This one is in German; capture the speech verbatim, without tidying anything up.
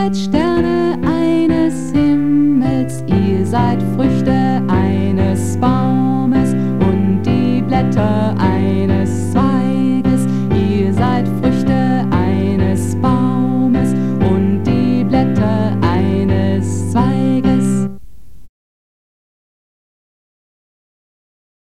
seid Sterne eines Himmels, ihr seid Früchte eines Baumes und die Blätter eines Zweiges. Ihr seid Früchte eines Baumes und die Blätter eines